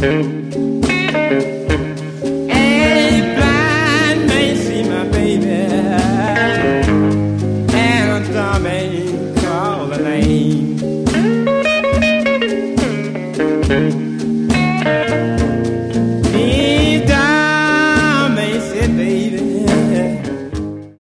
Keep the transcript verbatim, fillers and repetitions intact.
A blind may see my baby, and a dumb may call the name.